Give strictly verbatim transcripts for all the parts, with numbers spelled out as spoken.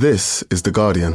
This is The Guardian.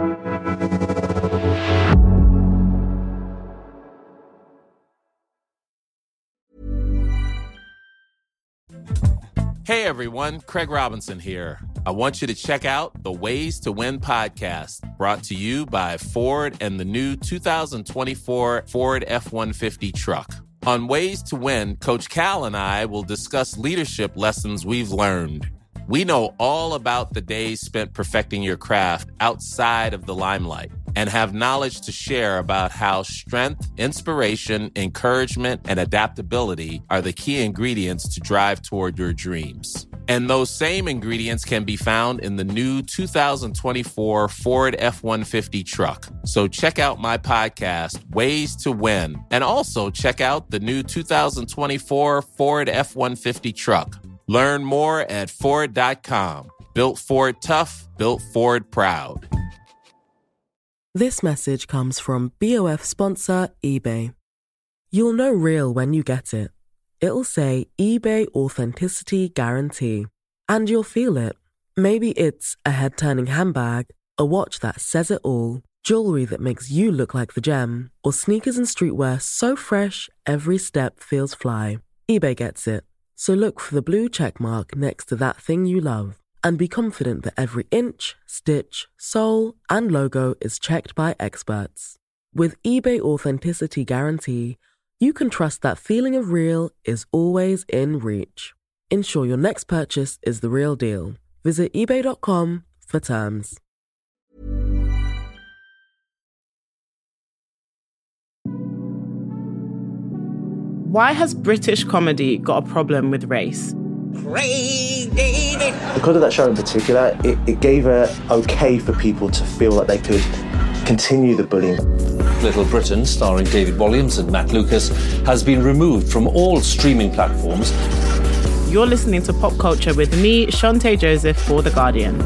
Hey everyone, Craig Robinson here. I want you to check out the Ways to Win podcast, brought to you by Ford and the new two thousand twenty-four Ford F one fifty truck. On Ways to Win, Coach Cal and I will discuss leadership lessons we've learned. We know all about the days spent perfecting your craft outside of the limelight and have knowledge to share about how strength, inspiration, encouragement, and adaptability are the key ingredients to drive toward your dreams. And those same ingredients can be found in the new two thousand twenty-four Ford F one fifty truck. So check out my podcast, Ways to Win, and also check out the new two thousand twenty-four Ford F one fifty truck. Learn more at Ford dot com. Built Ford tough, built Ford proud. This message comes from B O F sponsor eBay. You'll know real when you get it. It'll say eBay Authenticity Guarantee. And you'll feel it. Maybe it's a head-turning handbag, a watch that says it all, jewelry that makes you look like the gem, or sneakers and streetwear so fresh every step feels fly. eBay gets it. So look for the blue check mark next to that thing you love and be confident that every inch, stitch, sole, and logo is checked by experts. With eBay Authenticity Guarantee, you can trust that feeling of real is always in reach. Ensure your next purchase is the real deal. Visit ebay dot com for terms. Why has British comedy got a problem with race? Craig David. Because of that show in particular, it, it gave it okay for people to feel that they could continue the bullying. Little Britain, starring David Walliams and Matt Lucas, has been removed from all streaming platforms. You're listening to Pop Culture with me, Shante Joseph, for The Guardian.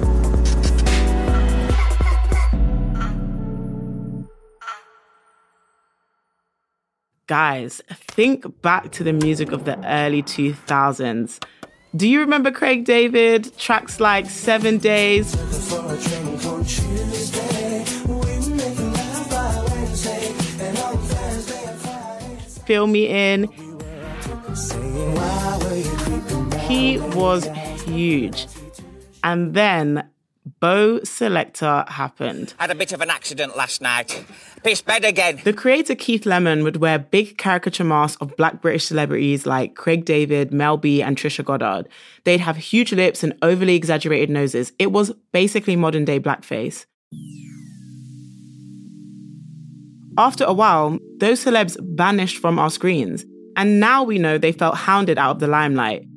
Guys, think back to the music of the early two thousands. Do you remember Craig David? Tracks like Seven Days, Fill Me In. He was huge. And then Beau Selector happened. Had a bit of an accident last night. Pissed bed again. The creator Keith Lemon would wear big caricature masks of black British celebrities like Craig David, Mel B and Trisha Goddard. They'd have huge lips and overly exaggerated noses. It was basically modern day blackface. After a while, those celebs vanished from our screens, and now we know they felt hounded out of the limelight.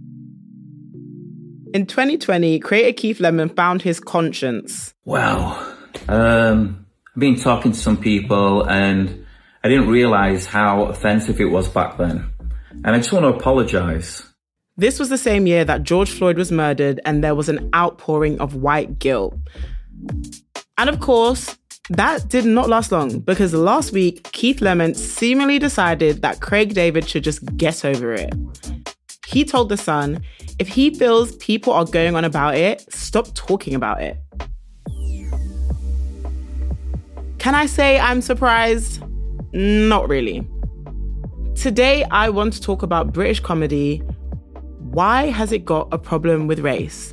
In twenty twenty, creator Keith Lemon found his conscience. Wow. Um, I've been talking to some people and I didn't realise how offensive it was back then. And I just want to apologise. This was the same year that George Floyd was murdered and there was an outpouring of white guilt. And of course, that did not last long because last week, Keith Lemon seemingly decided that Craig David should just get over it. He told The Sun, if he feels people are going on about it, stop talking about it. Can I say I'm surprised? Not really. Today, I want to talk about British comedy. Why has it got a problem with race?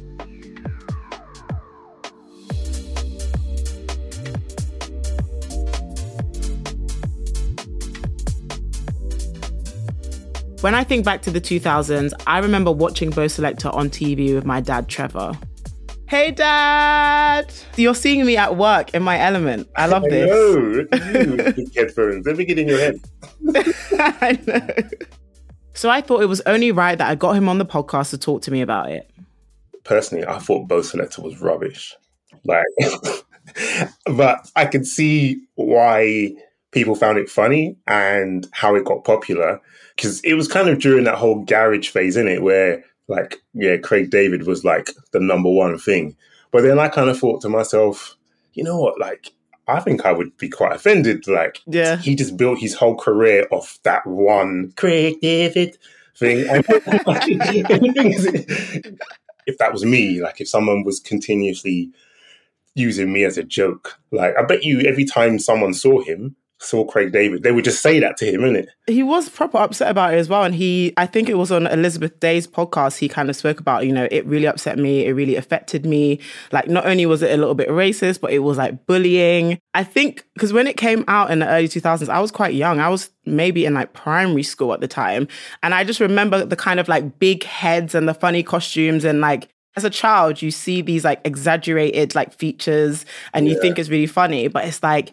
When I think back to the two thousands, I remember watching Beau Selector on T V with my dad, Trevor. Hey, Dad! You're seeing me at work in my element. I love this. No, look at you with big headphones. Let me get in your head. I know. So I thought it was only right that I got him on the podcast to talk to me about it. Personally, I thought Beau Selector was rubbish. Like, but I could see why people found it funny and how it got popular. Because it was kind of during that whole garage phase, innit, where, like, yeah, Craig David was, like, the number one thing. But then I kind of thought to myself, you know what, like, I think I would be quite offended. Like, yeah. He just built his whole career off that one Craig David thing. And the thing is, if that was me, like if someone was continuously using me as a joke, like I bet you every time someone saw him, saw Craig David, they would just say that to him, innit? He was proper upset about it as well. And he, I think it was on Elizabeth Day's podcast, he kind of spoke about, you know, it really upset me. It really affected me. Like, not only was it a little bit racist, but it was like bullying. I think, because when it came out in the early two thousands, I was quite young. I was maybe in like primary school at the time. And I just remember the kind of like big heads and the funny costumes, and like, as a child, you see these like exaggerated like features and you yeah. think it's really funny, but it's like,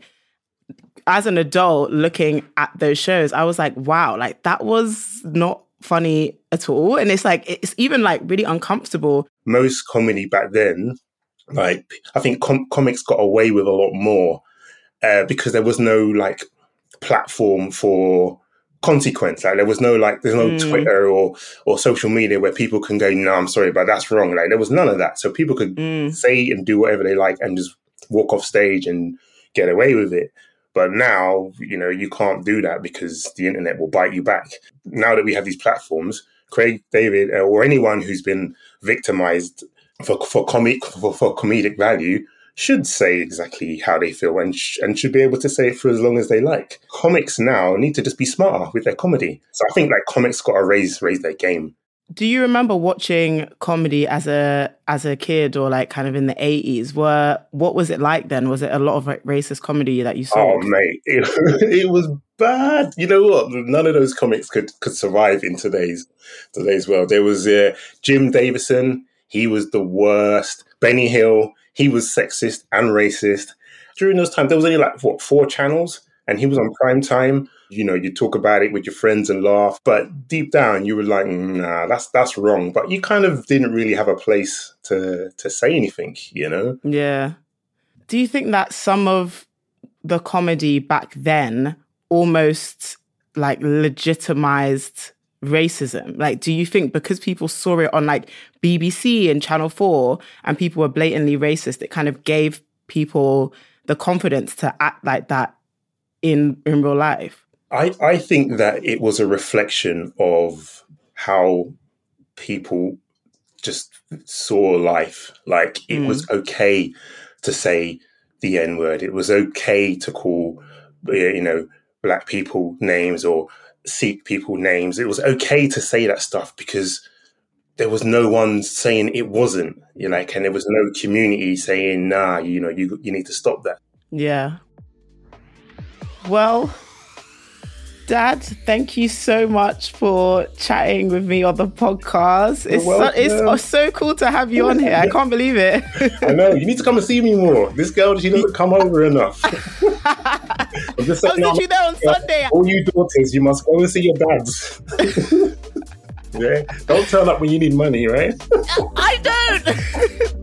as an adult looking at those shows, I was like, wow, like that was not funny at all. And it's like, it's even like really uncomfortable. Most comedy back then, like I think com- comics got away with a lot more uh, because there was no like platform for consequence. Like there was no like, there's no mm. Twitter or or social media where people can go, no, I'm sorry, but that's wrong. Like there was none of that. So people could mm. say and do whatever they like and just walk off stage and get away with it. But now, you know, you can't do that because the internet will bite you back. Now that we have these platforms, Craig David uh, or anyone who's been victimized for for comic for, for comedic value should say exactly how they feel and sh- and should be able to say it for as long as they like. Comics now need to just be smarter with their comedy. So I think like comics got to raise raise their game. Do you remember watching comedy as a as a kid or like kind of in the eighties? Were what was it like then? Was it a lot of like, racist comedy that you saw? Oh mate, it, it was bad. You know what? None of those comics could, could survive in today's today's world. There was uh, Jim Davison. He was the worst. Benny Hill. He was sexist and racist. During those times, there was only like what four channels, and he was on prime time. You know, you talk about it with your friends and laugh, but deep down you were like, nah, that's that's wrong. But you kind of didn't really have a place to to say anything, you know? Yeah. Do you think that some of the comedy back then almost like legitimized racism? Like, do you think because people saw it on like B B C and Channel four and people were blatantly racist, it kind of gave people the confidence to act like that in in real life? I, I think that it was a reflection of how people just saw life. Like it mm. was okay to say the N-word. It was okay to call, you know, black people names or Sikh people names. It was okay to say that stuff because there was no one saying it wasn't, you know, like, and there was no community saying, nah, you know, you you need to stop that. Yeah. Well, Dad, thank you so much for chatting with me on the podcast. It's so, it's so cool to have you on here. I can't believe it. I know. You need to come and see me more. This girl, she doesn't come over enough. I'm just saying, I was literally there on Sunday. All you daughters, you must go and see your dads. Yeah? Don't turn up when you need money, right? I don't.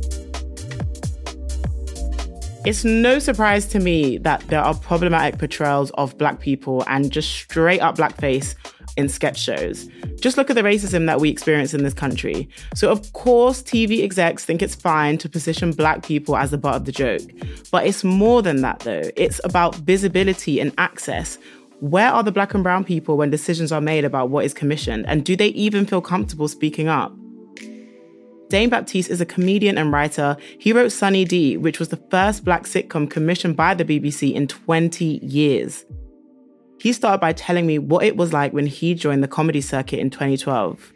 It's no surprise to me that there are problematic portrayals of black people and just straight up blackface in sketch shows. Just look at the racism that we experience in this country. So of course, T V execs think it's fine to position black people as the butt of the joke. But it's more than that though. It's about visibility and access. Where are the black and brown people when decisions are made about what is commissioned? And do they even feel comfortable speaking up? Dane Baptiste is a comedian and writer. He wrote Sunny D, which was the first black sitcom commissioned by the B B C in twenty years. He started by telling me what it was like when he joined the comedy circuit in twenty twelve.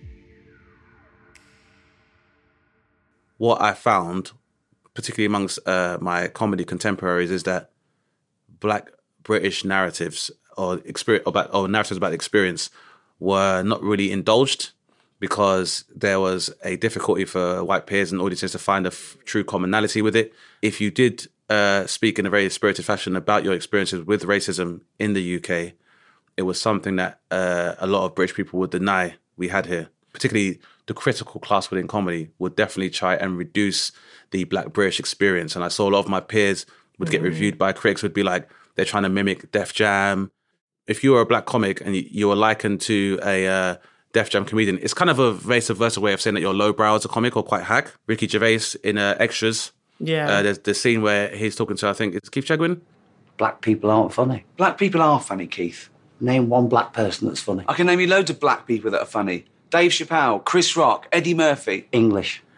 What I found, particularly amongst uh, my comedy contemporaries, is that black British narratives or, experience, about, or narratives about experience were not really indulged, because there was a difficulty for white peers and audiences to find a f- true commonality with it. If you did uh, speak in a very spirited fashion about your experiences with racism in the U K, it was something that uh, a lot of British people would deny we had here. Particularly the critical class within comedy would definitely try and reduce the black British experience. And I saw a lot of my peers would get mm. reviewed by critics would be like, they're trying to mimic Def Jam. If you were a black comic and you were likened to a... Uh, Def Jam comedian, it's kind of a vice versa way of saying that you're lowbrow as a comic or quite hack. Ricky Gervais in uh, Extras, yeah, uh, there's the scene where he's talking to, I think it's Keith Chegwin. Black people aren't funny. Black people are funny, Keith. Name one black person that's funny. I can name you loads of black people that are funny. Dave Chappelle, Chris Rock, Eddie Murphy. English.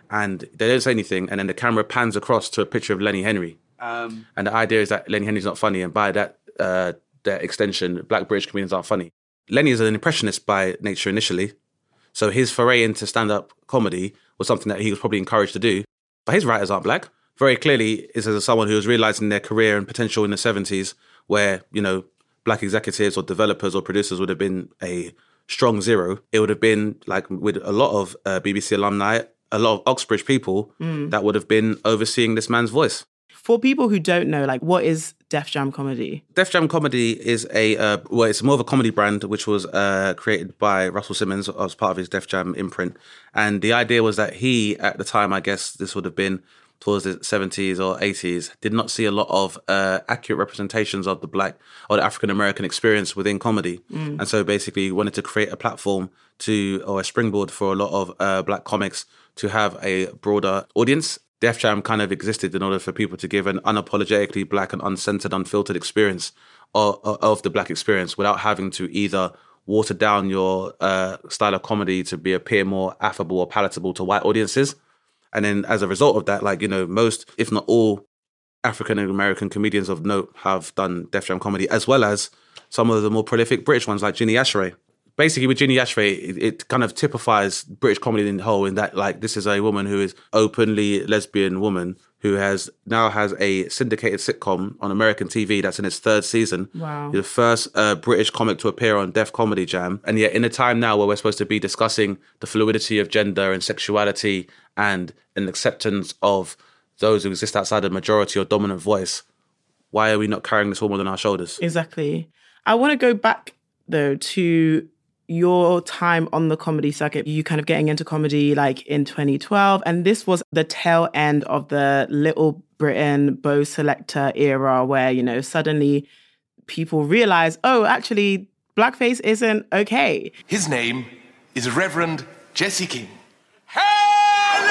and they don't say anything, and then the camera pans across to a picture of Lenny Henry. Um, and the idea is that Lenny Henry's not funny, and by that, uh, that extension, black British comedians aren't funny. Lenny is an impressionist by nature initially, so his foray into stand-up comedy was something that he was probably encouraged to do. But his writers aren't black. Very clearly, is as someone who was realising their career and potential in the seventies, where, you know, black executives or developers or producers would have been a strong zero. It would have been, like with a lot of uh, B B C alumni, a lot of Oxbridge people mm. that would have been overseeing this man's voice. For people who don't know, like, what is Def Jam Comedy? Def Jam Comedy is a, uh, well, it's more of a comedy brand, which was uh, created by Russell Simmons as part of his Def Jam imprint. And the idea was that he, at the time, I guess this would have been towards the seventies or eighties, did not see a lot of uh, accurate representations of the black or the African-American experience within comedy. Mm. And so basically wanted to create a platform to, or a springboard for a lot of uh, black comics to have a broader audience. Def Jam kind of existed in order for people to give an unapologetically black and uncensored, unfiltered experience of, of the black experience without having to either water down your uh, style of comedy to be appear more affable or palatable to white audiences. And then as a result of that, like, you know, most, if not all, African-American comedians of note have done Def Jam Comedy, as well as some of the more prolific British ones like Ginny Ashray. Basically, with Ginny Ashray, it, it kind of typifies British comedy in the whole, in that, like, this is a woman who is openly lesbian woman who has now has a syndicated sitcom on American T V that's in its third season. Wow. The first uh, British comic to appear on Def Comedy Jam. And yet in a time now where we're supposed to be discussing the fluidity of gender and sexuality and an acceptance of those who exist outside the majority or dominant voice, why are we not carrying this woman on our shoulders? Exactly. I want to go back, though, to your time on the comedy circuit, you kind of getting into comedy like in twenty twelve. And this was the tail end of the Little Britain Beau Selector era where, you know, suddenly people realize, oh, actually, blackface isn't okay. His name is Reverend Jesse King. Hallelujah!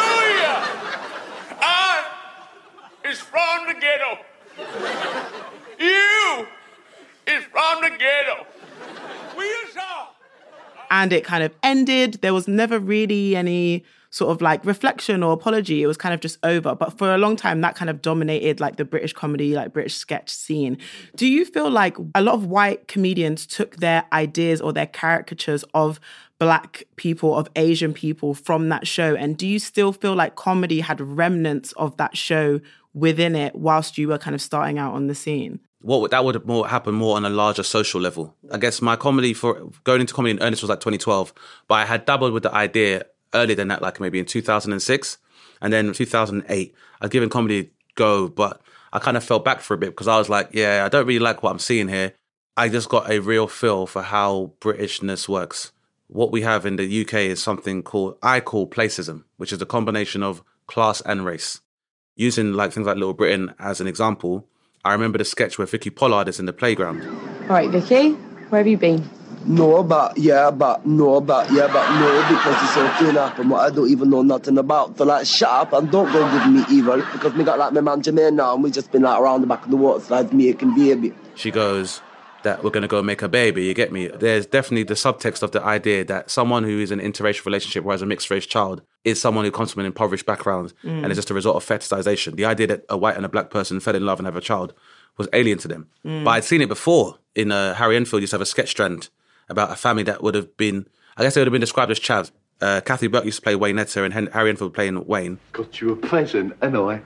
I is from the ghetto. You is from the ghetto. And it kind of ended. There was never really any sort of like reflection or apology. It was kind of just over. But for a long time, that kind of dominated like the British comedy, like British sketch scene. Do you feel like a lot of white comedians took their ideas or their caricatures of black people, of Asian people from that show? And do you still feel like comedy had remnants of that show within it whilst you were kind of starting out on the scene? What that would have more happen more on a larger social level. I guess my comedy for going into comedy in earnest was like twenty twelve, but I had dabbled with the idea earlier than that, like maybe in two thousand six, and then in two thousand eight, I'd given comedy a go, but I kind of fell back for a bit because I was like, yeah, I don't really like what I'm seeing here. I just got a real feel for how Britishness works. What we have in the U K is something called, I call placism, which is a combination of class and race. Using like things like Little Britain as an example, I remember the sketch where Vicky Pollard is in the playground. All right, Vicky, where have you been? No, but yeah, but no, but yeah, but no, because it's something happen what I don't even know nothing about. So like, shut up and don't go give me evil, because me got like my man Jermaine now and we just been like around the back of the water slides making baby. She goes, that we're going to go make a baby, you get me? There's definitely the subtext of the idea that someone who is in an interracial relationship or has a mixed-race child is someone who comes from an impoverished background mm. and is just a result of fetishization. The idea that a white and a black person fell in love and have a child was alien to them. Mm. But I'd seen it before. In uh, Harry Enfield used to have a sketch strand about a family that would have been, I guess they would have been described as Chavs. Uh, Kathy Burke used to play Waynetta and Hen- Harry Enfield playing Wayne. Got you a present, anyway.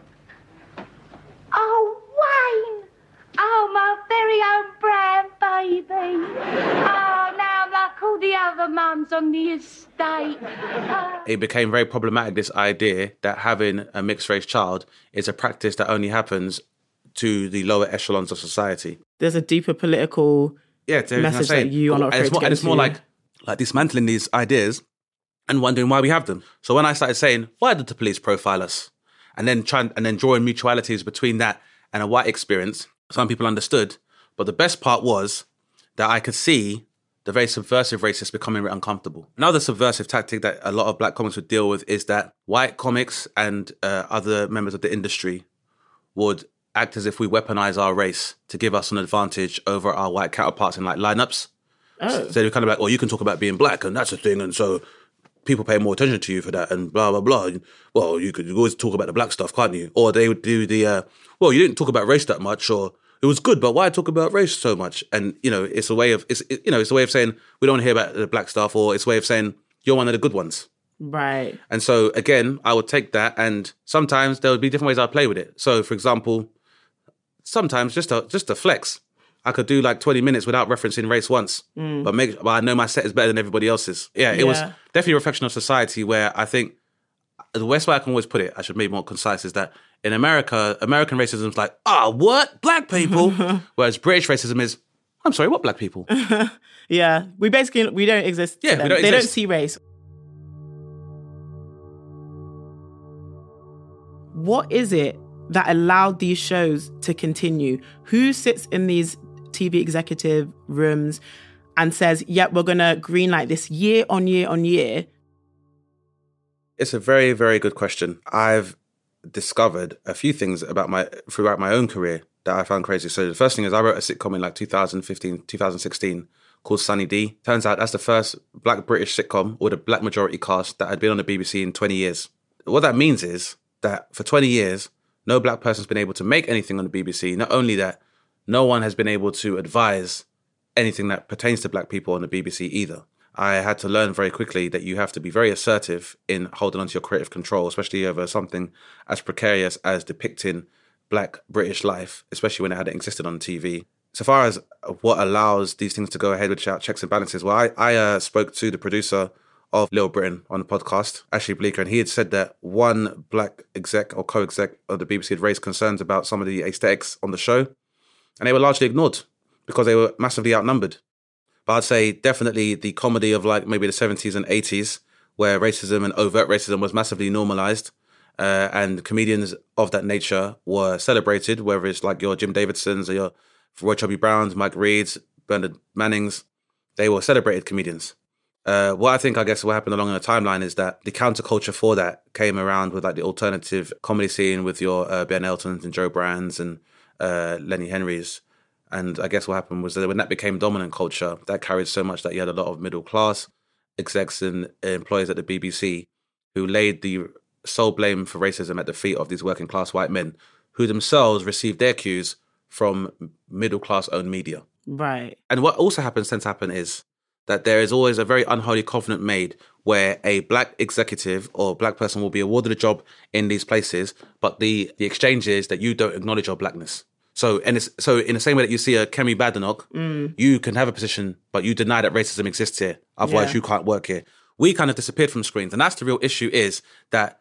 Oh, Wayne! Oh, my very own brown baby. Oh, now I'm like all the other mums on the estate. Oh. It became very problematic, this idea that having a mixed-race child is a practice that only happens to the lower echelons of society. There's a deeper political yeah, message that you are not afraid and it's more, to get and it's more like, like dismantling these ideas and wondering why we have them. So when I started saying, why did the police profile us? And then trying and then drawing mutualities between that and a white experience, some people understood. But the best part was that I could see the very subversive racists becoming uncomfortable. Another subversive tactic that a lot of black comics would deal with is that white comics and uh, other members of the industry would act as if we weaponize our race to give us an advantage over our white counterparts in like lineups. Oh. So they're kind of like, oh, you can talk about being black and that's a thing. And so people pay more attention to you for that and blah, blah, blah. Well, you could always talk about the black stuff, can't you? Or they would do the, uh, well, you didn't talk about race that much, or it was good, but why talk about race so much? And, you know, it's a way of, it's it, you know, it's a way of saying we don't want to hear about the black stuff, or it's a way of saying you're one of the good ones. Right. And so, again, I would take that, and sometimes there would be different ways I'd play with it. So, for example, sometimes just to, just to flex, I could do like twenty minutes without referencing race once, Mm. but make. But I know my set is better than everybody else's. Yeah, it Yeah. was definitely a reflection of society where I think the best way I can always put it, I should be more concise, is that in America, American racism is like, ah, oh, what? Black people? Whereas British racism is, I'm sorry, what black people? Yeah, we basically, we don't exist to Yeah, them. we don't They exist. don't see race. What is it that allowed these shows to continue? Who sits in these T V executive rooms and says, yep, we're going to greenlight this year on year on year? It's a very, very good question. I've discovered a few things about my throughout my own career that I found crazy. So the first thing is I wrote a sitcom in like two thousand fifteen, two thousand sixteen called Sunny D. Turns out that's the first black British sitcom with a black majority cast that had been on the B B C in twenty years. What that means is that for twenty years, no black person's been able to make anything on the B B C. Not only that, no one has been able to advise anything that pertains to black people on the B B C either. I had to learn very quickly that you have to be very assertive in holding on to your creative control, especially over something as precarious as depicting black British life, especially when it hadn't existed on T V. So far as what allows these things to go ahead without checks and balances, well, I, I uh, spoke to the producer of Little Britain on the podcast, Ashley Bleeker, and he had said that one black exec or co-exec of the B B C had raised concerns about some of the aesthetics on the show, and they were largely ignored because they were massively outnumbered. But I'd say definitely the comedy of like maybe the seventies and eighties, where racism and overt racism was massively normalized, uh, and comedians of that nature were celebrated, whether it's like your Jim Davidsons or your Roy Chubby Browns, Mike Reeds, Bernard Mannings, they were celebrated comedians. Uh, what I think, I guess, what happened along the timeline is that the counterculture for that came around with like the alternative comedy scene with your uh, Ben Eltons and Joe Brands and uh, Lenny Henrys. And I guess what happened was that when that became dominant culture, that carried so much that you had a lot of middle class execs and employees at the B B C who laid the sole blame for racism at the feet of these working class white men who themselves received their cues from middle class owned media. Right. And what also happens, tends to happen is that there is always a very unholy covenant made where a black executive or black person will be awarded a job in these places, but the, the exchange is that you don't acknowledge your blackness. So, and it's, so in the same way that you see a Kemi Badenoch, Mm. you can have a position, but you deny that racism exists here. Otherwise, Yeah. you can't work here. We kind of disappeared from screens. And that's the real issue, is that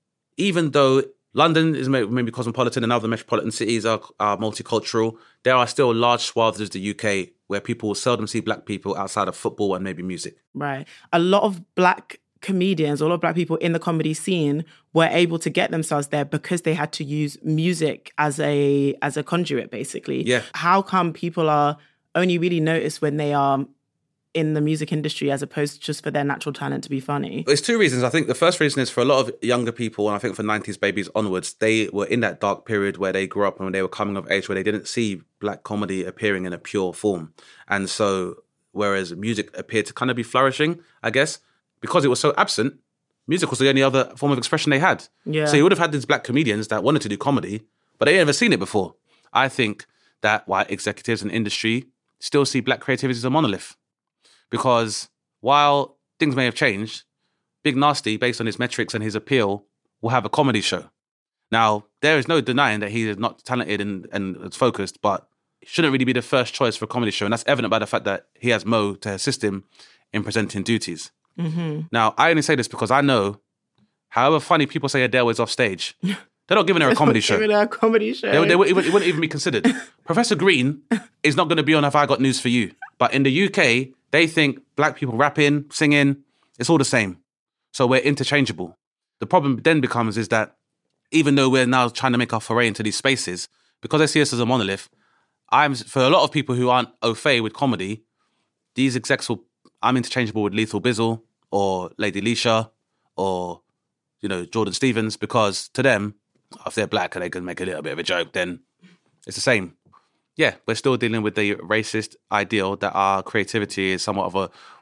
even though London is may- maybe cosmopolitan and other metropolitan cities are, are multicultural, there are still large swaths of the U K where people seldom see black people outside of football and maybe music. Right. A lot of black comedians, a lot of black people in the comedy scene were able to get themselves there because they had to use music as a as a conduit, basically. Yeah. How come people are only really noticed when they are in the music industry as opposed to just for their natural talent to be funny? There's two reasons. I think the first reason is for a lot of younger people, and I think for nineties babies onwards, they were in that dark period where they grew up and when they were coming of age, where they didn't see black comedy appearing in a pure form. And so, whereas music appeared to kind of be flourishing, I guess, because it was so absent, music was the only other form of expression they had. Yeah. So you would have had these black comedians that wanted to do comedy, but they had never seen it before. I think that white executives and industry still see black creativity as a monolith. Because while things may have changed, Big Nasty, based on his metrics and his appeal, will have a comedy show. Now, there is no denying that he is not talented and, and is focused, but he shouldn't really be the first choice for a comedy show. And that's evident by the fact that he has Mo to assist him in presenting duties. Mm-hmm. Now, I only say this because I know, however funny people say Adele is off stage, they're not giving her a comedy show. Giving her a comedy show. They, they, wouldn't even, it wouldn't even be considered. Professor Green is not going to be on Have I Got News for You. But in the U K, they think black people rapping, singing, it's all the same. So we're interchangeable. The problem then becomes is that even though we're now trying to make our foray into these spaces, because they see us as a monolith, I'm for a lot of people who aren't au fait with comedy, these execs will, I'm interchangeable with Lethal Bizzle or Lady Leisha or, you know, Jordan Stevens, because to them, if they're black and they can make a little bit of a joke, then it's the same. Yeah, we're still dealing with the racist ideal that our creativity is somewhat of a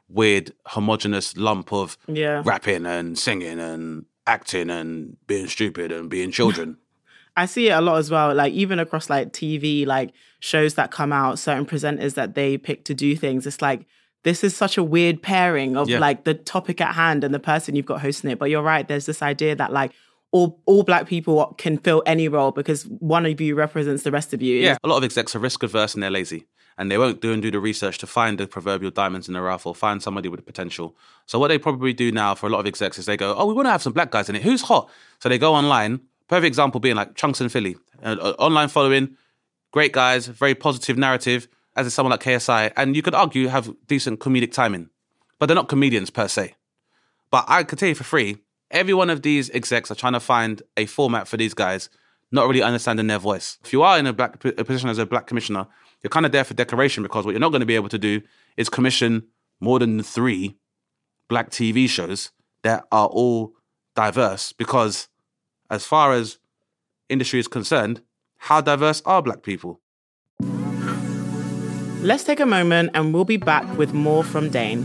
weird homogenous lump of Yeah. rapping and singing and acting and being stupid and being children. I see it a lot as well, like even across like T V, like shows that come out, certain presenters that they pick to do things. It's like, this is such a weird pairing of Yeah. like the topic at hand and the person you've got hosting it. But you're right, there's this idea that like all all black people can fill any role because one of you represents the rest of you. Yeah, a lot of execs are risk adverse and they're lazy. And they won't do and do the research to find the proverbial diamonds in the rough or find somebody with potential. So what they probably do now for a lot of execs is they go, oh, we want to have some black guys in it. Who's hot? So they go online. Perfect example being like Chunks and Philly. Uh, uh, online following, great guys, very positive narrative, as is someone like K S I. And you could argue have decent comedic timing. But they're not comedians per se. But I could tell you for free, every one of these execs are trying to find a format for these guys, not really understanding their voice. If you are in a black a position as a black commissioner, you're kind of there for decoration because what you're not going to be able to do is commission more than three black T V shows that are all diverse because as far as industry is concerned, how diverse are black people? Let's take a moment and we'll be back with more from Dane.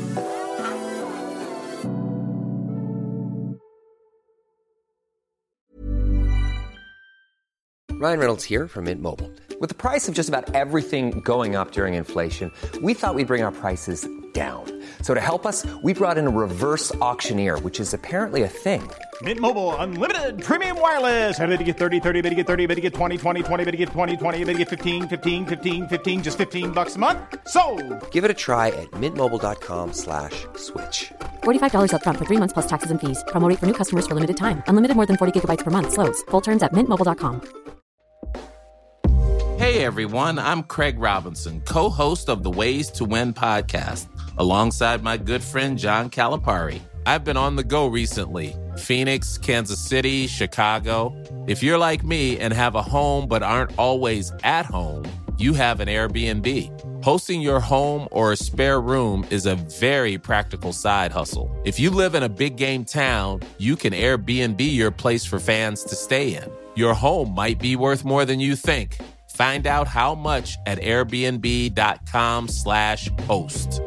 Ryan Reynolds here from Mint Mobile. With the price of just about everything going up during inflation, we thought we'd bring our prices down. So to help us, we brought in a reverse auctioneer, which is apparently a thing. Mint Mobile Unlimited Premium Wireless. How to get thirty, thirty, how to get thirty, how to get twenty, twenty, twenty, how to get twenty, twenty, how to get fifteen, fifteen, fifteen, fifteen, just fifteen bucks a month? Sold! Give it a try at mintmobile.com slash switch. forty-five dollars up front for three months plus taxes and fees. Promo rate for new customers for limited time. Unlimited more than forty gigabytes per month. Slows full terms at mint mobile dot com. Hey everyone, I'm Craig Robinson, co-host of the Ways to Win podcast, alongside my good friend John Calipari. I've been on the go recently. Phoenix, Kansas City, Chicago. If you're like me and have a home but aren't always at home, you have an Airbnb. Hosting your home or a spare room is a very practical side hustle. If you live in a big game town, you can Airbnb your place for fans to stay in. Your home might be worth more than you think. Find out how much at airbnb.com slash host.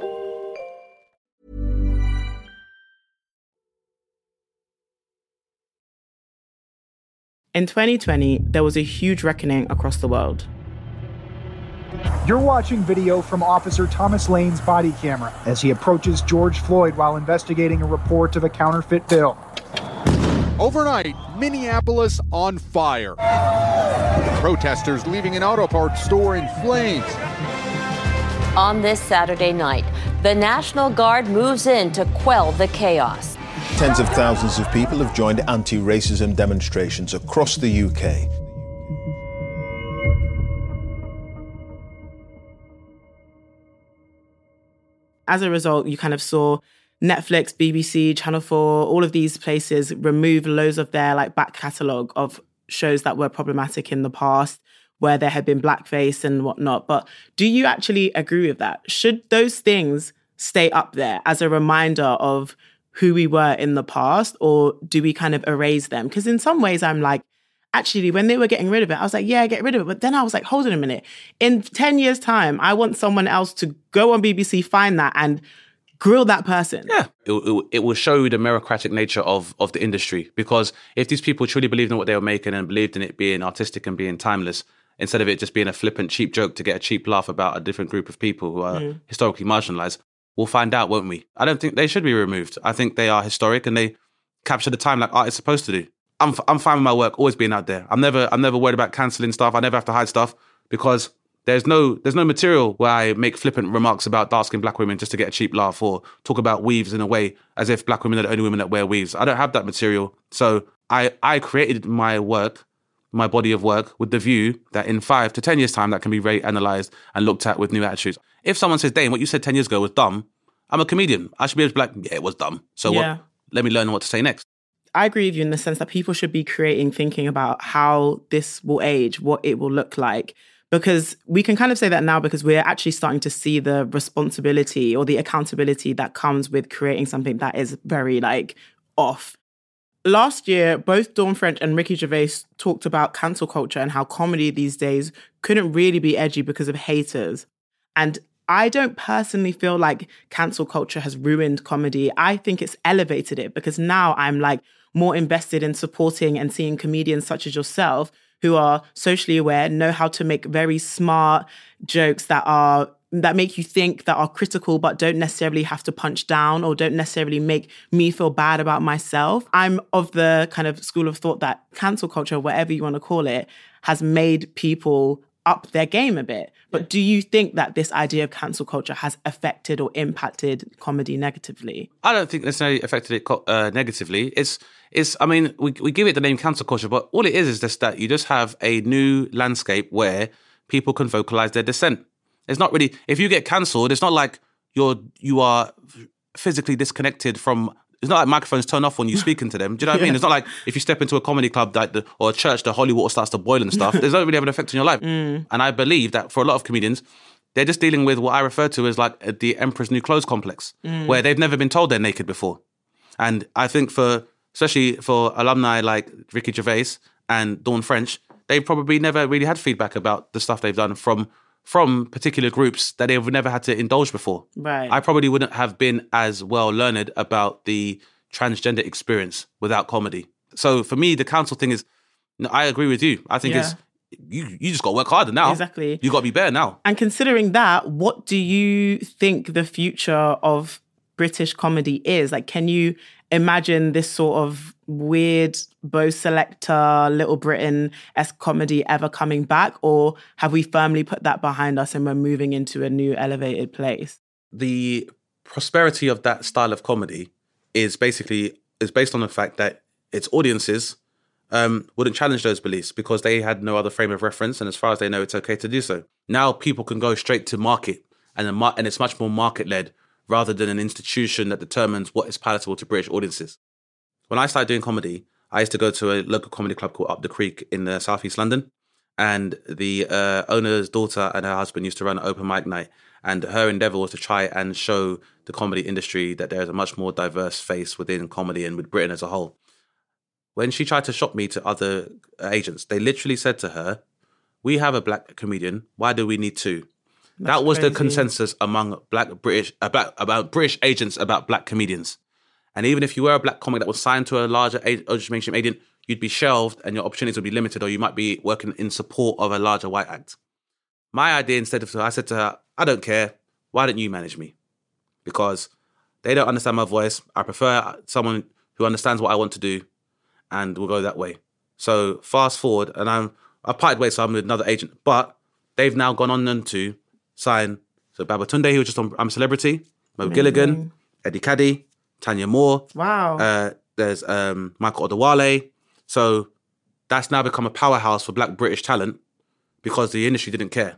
In twenty twenty, there was a huge reckoning across the world. You're watching video from Officer Thomas Lane's body camera as he approaches George Floyd while investigating a report of a counterfeit bill. Overnight, Minneapolis on fire. Protesters leaving an auto parts store in flames. On this Saturday night, the National Guard moves in to quell the chaos. Tens of thousands of people have joined anti-racism demonstrations across the U K. As a result, you kind of saw Netflix, B B C, Channel four, all of these places remove loads of their like back catalogue of shows that were problematic in the past, where there had been blackface and whatnot. But do you actually agree with that? Should those things stay up there as a reminder of who we were in the past, or do we kind of erase them? Because in some ways, I'm like, actually, when they were getting rid of it, I was like, yeah, get rid of it. But then I was like, hold on a minute. In ten years' time, I want someone else to go on B B C, find that, and grill that person. Yeah. It, it, it will show you the meritocratic nature of, of the industry. Because if these people truly believed in what they were making and believed in it being artistic and being timeless, instead of it just being a flippant, cheap joke to get a cheap laugh about a different group of people who are mm. historically marginalised, we'll find out, won't we? I don't think they should be removed. I think they are historic and they capture the time like art is supposed to do. I'm I'm fine with my work always being out there. I'm never I'm never worried about cancelling stuff. I never have to hide stuff because there's no there's no material where I make flippant remarks about dark-skinned black women just to get a cheap laugh or talk about weaves in a way as if black women are the only women that wear weaves. I don't have that material. So I I created my work, my body of work, with the view that in five to ten years' time that can be very analysed and looked at with new attitudes. If someone says, Dane, what you said ten years ago was dumb, I'm a comedian. I should be able to be like, yeah, it was dumb. So yeah. what? Let me learn what to say next. I agree with you in the sense that people should be creating, thinking about how this will age, what it will look like. Because we can kind of say that now because we're actually starting to see the responsibility or the accountability that comes with creating something that is very like off. Last year, both Dawn French and Ricky Gervais talked about cancel culture and how comedy these days couldn't really be edgy because of haters. And I don't personally feel like cancel culture has ruined comedy. I think it's elevated it because now I'm like more invested in supporting and seeing comedians such as yourself who are socially aware, know how to make very smart jokes that are that make you think, that are critical, but don't necessarily have to punch down or don't necessarily make me feel bad about myself. I'm of the kind of school of thought that cancel culture, whatever you want to call it, has made people up their game a bit. But do you think that this idea of cancel culture has affected or impacted comedy negatively? I don't think necessarily affected it uh, negatively. It's, it's. I mean, we we give it the name cancel culture, but all it is is just that you just have a new landscape where people can vocalize their dissent. It's not really, if you get cancelled, it's not like you're you are physically disconnected from. It's not like microphones turn off when you're speaking to them. Do you know what yeah. I mean? It's not like if you step into a comedy club like the, or a church, the holy water starts to boil and stuff. There's not really have an effect on your life. Mm. And I believe that for a lot of comedians, they're just dealing with what I refer to as like the Emperor's New Clothes complex, mm. where they've never been told they're naked before. And I think for, especially for alumni like Ricky Gervais and Dawn French, they probably never really had feedback about the stuff they've done from from particular groups that they've never had to indulge before. Right. I probably wouldn't have been as well learned about the transgender experience without comedy. So for me, the cancel thing is, I agree with you. I think yeah. it's, you you just got to work harder now. Exactly. You got to be better now. And considering that, what do you think the future of British comedy is? Like, can you imagine this sort of weird Bo Selector, Little Britain-esque comedy ever coming back? Or have we firmly put that behind us and we're moving into a new elevated place? The prosperity of that style of comedy is basically is based on the fact that its audiences um, wouldn't challenge those beliefs because they had no other frame of reference, and as far as they know, it's okay to do so. Now people can go straight to market, and the mar- and it's much more market-led rather than an institution that determines what is palatable to British audiences. When I started doing comedy, I used to go to a local comedy club called Up the Creek in uh, South East London, and the uh, owner's daughter and her husband used to run an open mic night, and her endeavour was to try and show the comedy industry that there is a much more diverse face within comedy and with Britain as a whole. When she tried to shop me to other agents, they literally said to her, "We have a black comedian, why do we need two?" That's that was crazy. The consensus among black British about, about British agents about black comedians. And even if you were a black comic that was signed to a larger mainstream agent, you'd be shelved and your opportunities would be limited, or you might be working in support of a larger white act. My idea, instead of, I said to her, I don't care, why don't you manage me? Because they don't understand my voice. I prefer someone who understands what I want to do, and we'll go that way. So fast forward, and I'm I parted ways, so I'm with another agent. But they've now gone on then to sign. So Babatunde, who was just on I'm a Celebrity, Mo Amazing. Gilligan, Eddie Caddy, Tanya Moore. Wow. Uh, there's um, Michael Odewale. So that's now become a powerhouse for black British talent because the industry didn't care.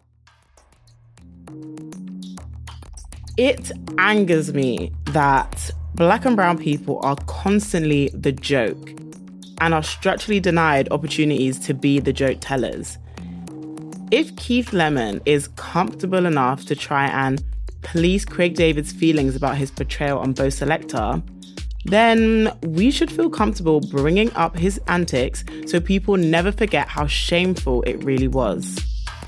It angers me that black and brown people are constantly the joke and are structurally denied opportunities to be the joke tellers. If Keith Lemon is comfortable enough to try and police Craig David's feelings about his portrayal on Bo Selector, then we should feel comfortable bringing up his antics so people never forget how shameful it really was.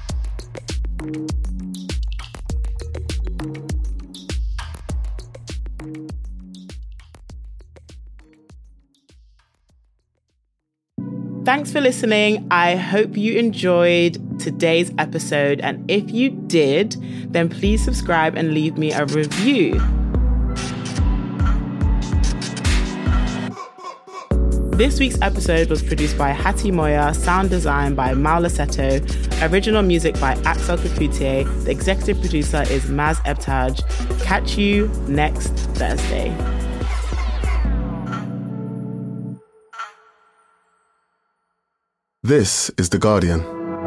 Thanks for listening. I hope you enjoyed today's episode. And if you did, then please subscribe and leave me a review. This week's episode was produced by Hattie Moya, sound design by Maula Seto, original music by Axel Kakutier. The executive producer is Maz Ebtaj. Catch you next Thursday. This is The Guardian.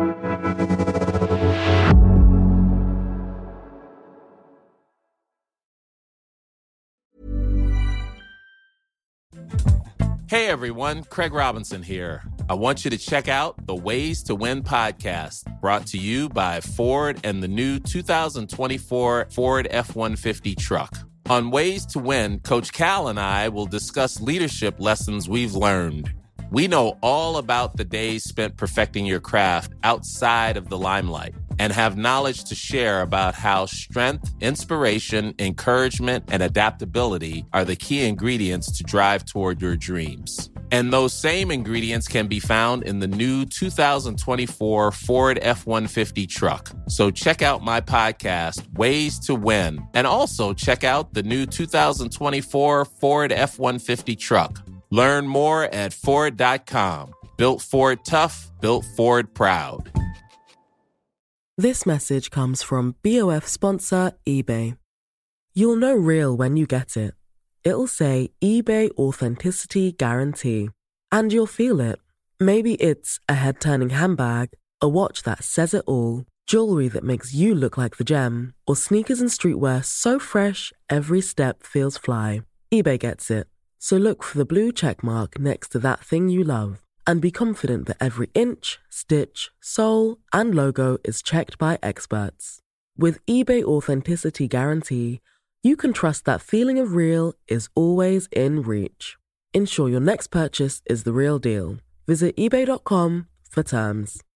Hey everyone, Craig Robinson here. I want you to check out the Ways to Win podcast, brought to you by Ford and the new two thousand twenty-four Ford F one fifty truck. On Ways to Win, Coach Cal and I will discuss leadership lessons we've learned. We know all about the days spent perfecting your craft outside of the limelight and have knowledge to share about how strength, inspiration, encouragement, and adaptability are the key ingredients to drive toward your dreams. And those same ingredients can be found in the new two thousand twenty-four Ford F one fifty truck. So check out my podcast, Ways to Win, and also check out the new two thousand twenty-four Ford F one fifty truck. Learn more at Ford dot com. Built Ford tough, built Ford proud. This message comes from B O F sponsor eBay. You'll know real when you get it. It'll say eBay Authenticity Guarantee. And you'll feel it. Maybe it's a head-turning handbag, a watch that says it all, jewelry that makes you look like the gem, or sneakers and streetwear so fresh every step feels fly. eBay gets it. So look for the blue check mark next to that thing you love. And be confident that every inch, stitch, sole, and logo is checked by experts. With eBay Authenticity Guarantee, you can trust that feeling of real is always in reach. Ensure your next purchase is the real deal. Visit ebay dot com for terms.